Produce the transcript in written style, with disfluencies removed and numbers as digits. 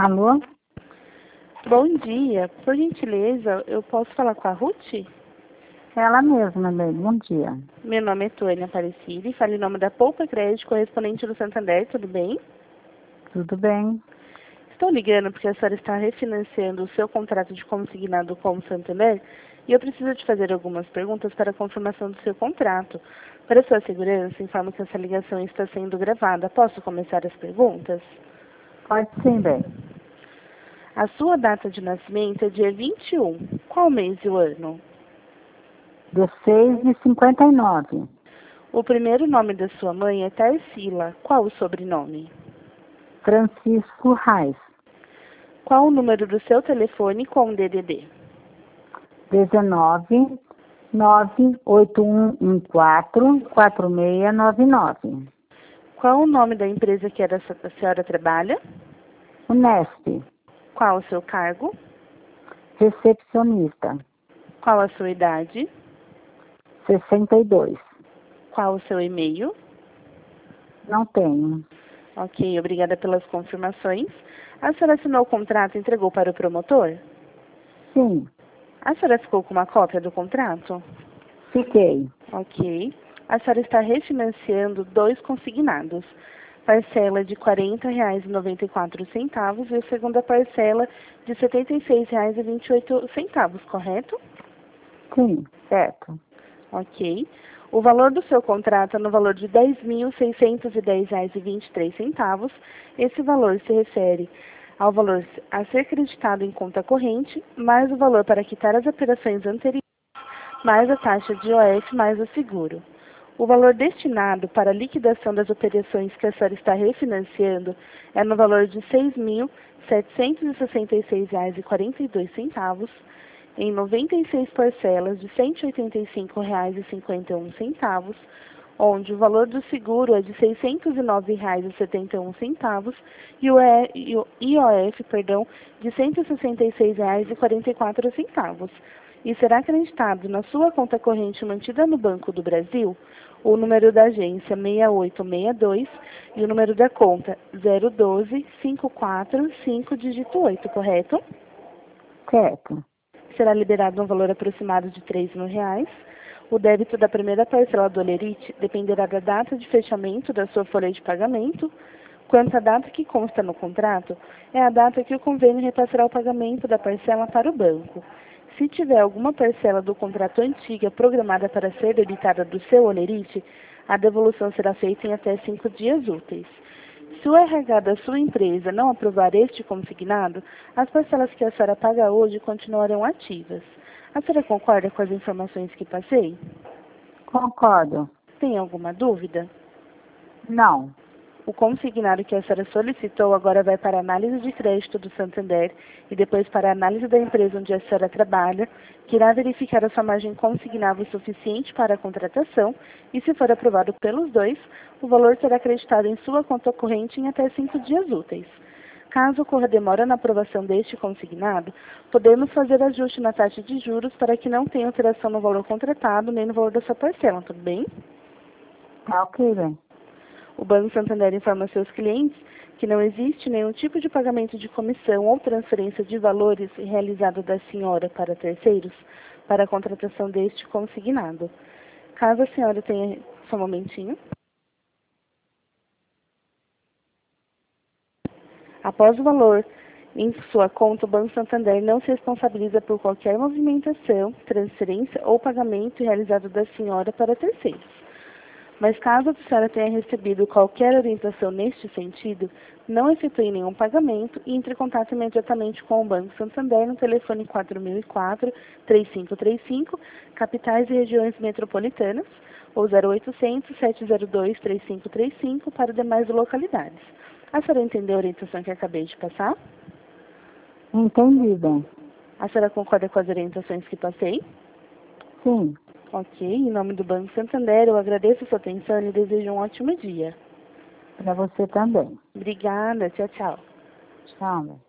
Alô? Bom dia. Por gentileza, eu posso falar com a Ruth? Ela mesma, bem. Bom dia. Meu nome é Tônia Aparecida e falo em nome da Poupa Crédito, correspondente do Santander, tudo bem? Tudo bem? Estou ligando porque a senhora está refinanciando o seu contrato de consignado com o Santander e eu preciso te fazer algumas perguntas para a confirmação do seu contrato. Para sua segurança, informo que essa ligação está sendo gravada. Posso começar as perguntas? Pode sim, bem. A sua data de nascimento é dia 21. Qual mês e o ano? 16:59. O primeiro nome da sua mãe é Tarsila. Qual o sobrenome? Francisco Reis. Qual o número do seu telefone com DDD? 19 98114 4699. Qual o nome da empresa que a senhora trabalha? Unesp. Qual o seu cargo? Recepcionista. Qual a sua idade? 62. Qual o seu e-mail? Não tenho. Ok, obrigada pelas confirmações. A senhora assinou o contrato e entregou para o promotor? Sim, A senhora ficou com uma cópia do contrato? fiquei. Ok. A senhora está refinanciando 2 consignados. Parcela de R$ 40,94 e a segunda parcela de R$ 76,28, correto? Sim, certo. Ok. O valor do seu contrato é no valor de R$ 10.610,23. Esse valor se refere ao valor a ser creditado em conta corrente, mais o valor para quitar as operações anteriores, mais a taxa de IOF, mais o seguro. O valor destinado para a liquidação das operações que a senhora está refinanciando é no valor de R$ 6.766,42, em 96 parcelas de R$ 185,51, onde o valor do seguro é de R$ 609,71 e o IOF, de R$ 166,44. E será acreditado na sua conta corrente mantida no Banco do Brasil o número da agência 6862 e o número da conta 012545, dígito 8, correto? Certo. Será liberado um valor aproximado de R$ 3.000. O débito da primeira parcela do Olerite dependerá da data de fechamento da sua folha de pagamento. Quanto à data que consta no contrato, é a data que o convênio repassará o pagamento da parcela para o banco. Se tiver alguma parcela do contrato antiga programada para ser debitada do seu Olerite, a devolução será feita em até 5 dias úteis. Se o RH da sua empresa não aprovar este consignado, as parcelas que a senhora paga hoje continuarão ativas. A senhora concorda com as informações que passei? Concordo. Tem alguma dúvida? Não. O consignado que a senhora solicitou agora vai para a análise de crédito do Santander e depois para a análise da empresa onde a senhora trabalha, que irá verificar a sua margem consignável suficiente para a contratação e, se for aprovado pelos dois, o valor será acreditado em sua conta corrente em até 5 dias úteis. Caso ocorra demora na aprovação deste consignado, podemos fazer ajuste na taxa de juros para que não tenha alteração no valor contratado nem no valor da sua parcela, tudo bem? Tá ok, bem. O Banco Santander informa seus clientes que não existe nenhum tipo de pagamento de comissão ou transferência de valores realizado da senhora para terceiros para a contratação deste consignado. Caso a senhora tenha... Só um momentinho. Após o valor em sua conta, o Banco Santander não se responsabiliza por qualquer movimentação, transferência ou pagamento realizado da senhora para terceiros. Mas caso a senhora tenha recebido qualquer orientação neste sentido, não efetue nenhum pagamento e entre em contato imediatamente com o Banco Santander no telefone 4004-3535, capitais e regiões metropolitanas, ou 0800-702-3535 para demais localidades. A senhora entendeu a orientação que acabei de passar? Entendi, bem. A senhora concorda com as orientações que passei? Sim. Ok, em nome do Banco Santander, eu agradeço a sua atenção e desejo um ótimo dia. Para você também. Obrigada, tchau, tchau. Tchau, bem.